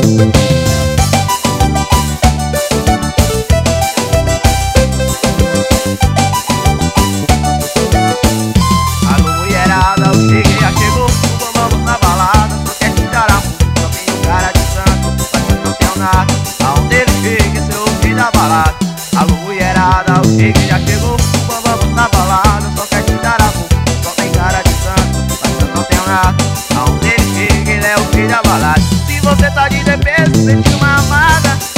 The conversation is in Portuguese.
Alô mulherada, eu cheguei, já chegou. Vamos na balada, só quer tirar a música. Só tem um cara de santo, mas eu não tenho nada. Aonde ele chega, esse é o rei da balada. Alô mulherada, eu cheguei, já chegou. Vamos na balada, só quer tirar a música. Só tem cara de santo, mas eu não tenho nada. Aonde ele chega, ele é o rei da balada. Se você tá de defesa, sente uma amada.